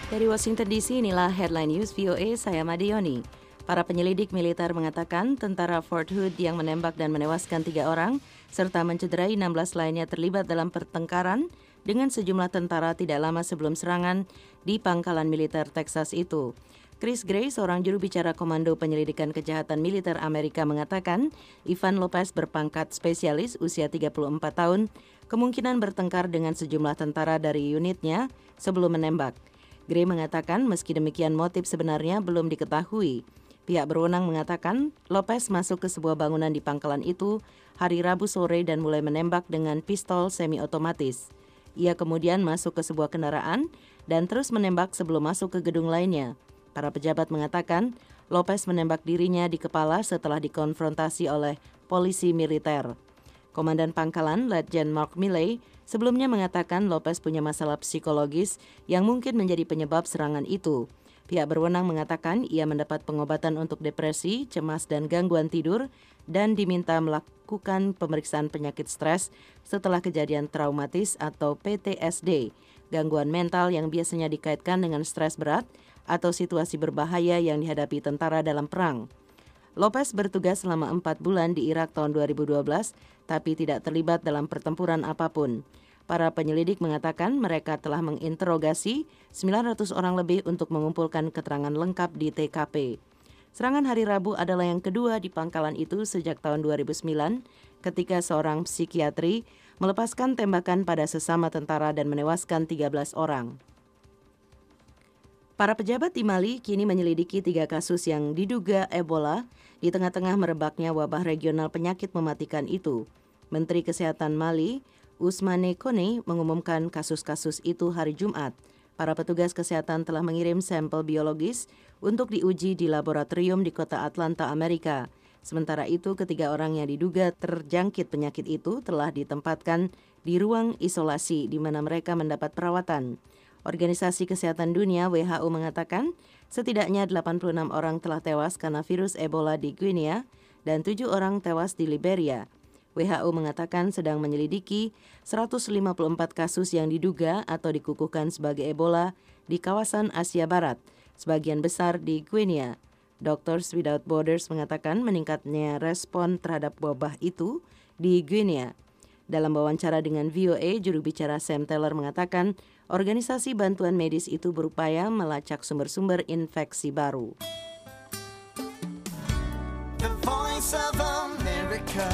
Dari Washington DC, inilah Headline News VOA, saya Madioni. Para penyelidik militer mengatakan tentara Fort Hood yang menembak dan menewaskan 3 orang, serta mencederai 16 lainnya terlibat dalam pertengkaran dengan sejumlah tentara tidak lama sebelum serangan di pangkalan militer Texas itu. Chris Gray, seorang juru bicara Komando Penyelidikan Kejahatan Militer Amerika mengatakan, Ivan Lopez berpangkat spesialis usia 34 tahun, kemungkinan bertengkar dengan sejumlah tentara dari unitnya sebelum menembak. Gray mengatakan meski demikian motif sebenarnya belum diketahui. Pihak berwenang mengatakan Lopez masuk ke sebuah bangunan di pangkalan itu hari Rabu sore dan mulai menembak dengan pistol semi-otomatis. Ia kemudian masuk ke sebuah kendaraan dan terus menembak sebelum masuk ke gedung lainnya. Para pejabat mengatakan Lopez menembak dirinya di kepala setelah dikonfrontasi oleh polisi militer. Komandan pangkalan, Letjen Mark Milley, sebelumnya mengatakan Lopez punya masalah psikologis yang mungkin menjadi penyebab serangan itu. Pihak berwenang mengatakan ia mendapat pengobatan untuk depresi, cemas, dan gangguan tidur dan diminta melakukan pemeriksaan penyakit stres setelah kejadian traumatis atau PTSD, gangguan mental yang biasanya dikaitkan dengan stres berat atau situasi berbahaya yang dihadapi tentara dalam perang. Lopez bertugas selama 4 bulan di Irak tahun 2012, tapi tidak terlibat dalam pertempuran apapun. Para penyelidik mengatakan mereka telah menginterogasi 900 orang lebih untuk mengumpulkan keterangan lengkap di TKP. Serangan hari Rabu adalah yang kedua di pangkalan itu sejak tahun 2009, ketika seorang psikiatri melepaskan tembakan pada sesama tentara dan menewaskan 13 orang. Para pejabat di Mali kini menyelidiki 3 kasus yang diduga Ebola di tengah-tengah merebaknya wabah regional penyakit mematikan itu. Menteri Kesehatan Mali, Ousmane Kone, mengumumkan kasus-kasus itu hari Jumat. Para petugas kesehatan telah mengirim sampel biologis untuk diuji di laboratorium di kota Atlanta, Amerika. Sementara itu, 3 orang yang diduga terjangkit penyakit itu telah ditempatkan di ruang isolasi di mana mereka mendapat perawatan. Organisasi Kesehatan Dunia WHO mengatakan setidaknya 86 orang telah tewas karena virus Ebola di Guinea dan 7 orang tewas di Liberia. WHO mengatakan sedang menyelidiki 154 kasus yang diduga atau dikukuhkan sebagai Ebola di kawasan Asia Barat, sebagian besar di Guinea. Doctors Without Borders mengatakan meningkatnya respon terhadap wabah itu di Guinea. Dalam wawancara dengan VOA, juru bicara Sam Taylor mengatakan organisasi bantuan medis itu berupaya melacak sumber-sumber infeksi baru. The Voice of America.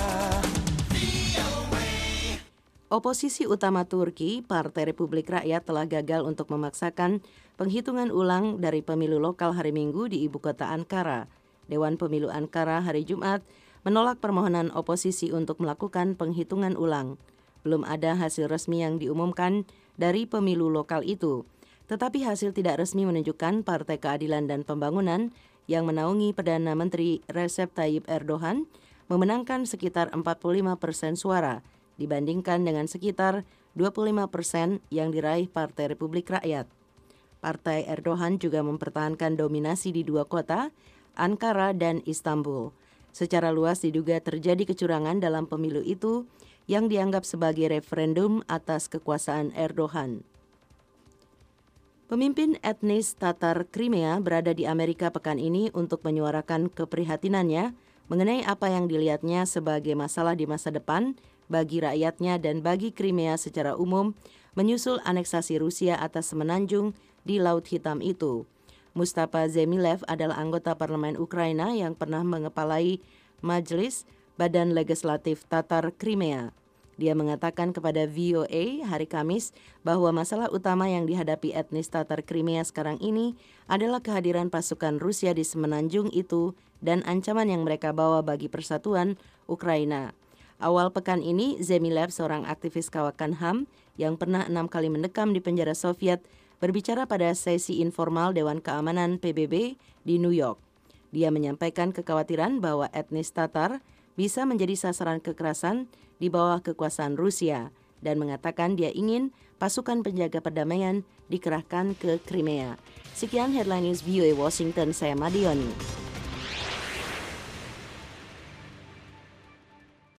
Oposisi utama Turki, Partai Republik Rakyat, telah gagal untuk memaksakan penghitungan ulang dari pemilu lokal hari Minggu di ibu kota Ankara. Dewan Pemilu Ankara hari Jumat menolak permohonan oposisi untuk melakukan penghitungan ulang. Belum ada hasil resmi yang diumumkan dari pemilu lokal itu. Tetapi hasil tidak resmi menunjukkan Partai Keadilan dan Pembangunan yang menaungi Perdana Menteri Recep Tayyip Erdogan memenangkan sekitar 45% suara dibandingkan dengan sekitar 25% yang diraih Partai Republik Rakyat. Partai Erdogan juga mempertahankan dominasi di 2 kota, Ankara dan Istanbul. Secara luas diduga terjadi kecurangan dalam pemilu itu yang dianggap sebagai referendum atas kekuasaan Erdogan. Pemimpin etnis Tatar Crimea berada di Amerika pekan ini untuk menyuarakan keprihatinannya mengenai apa yang dilihatnya sebagai masalah di masa depan bagi rakyatnya dan bagi Crimea secara umum menyusul aneksasi Rusia atas semenanjung di Laut Hitam itu. Mustafa Zemilev adalah anggota parlemen Ukraina yang pernah mengepalai Majelis Badan Legislatif Tatar Crimea. Dia mengatakan kepada VOA hari Kamis bahwa masalah utama yang dihadapi etnis Tatar Crimea sekarang ini adalah kehadiran pasukan Rusia di semenanjung itu dan ancaman yang mereka bawa bagi persatuan Ukraina. Awal pekan ini, Zemilev, seorang aktivis kawakan HAM yang pernah 6 kali mendekam di penjara Soviet, berbicara pada sesi informal Dewan Keamanan PBB di New York. Dia menyampaikan kekhawatiran bahwa etnis Tatar bisa menjadi sasaran kekerasan di bawah kekuasaan Rusia dan mengatakan dia ingin pasukan penjaga perdamaian dikerahkan ke Crimea. Sekian Headline News VOA Washington, saya Madioni.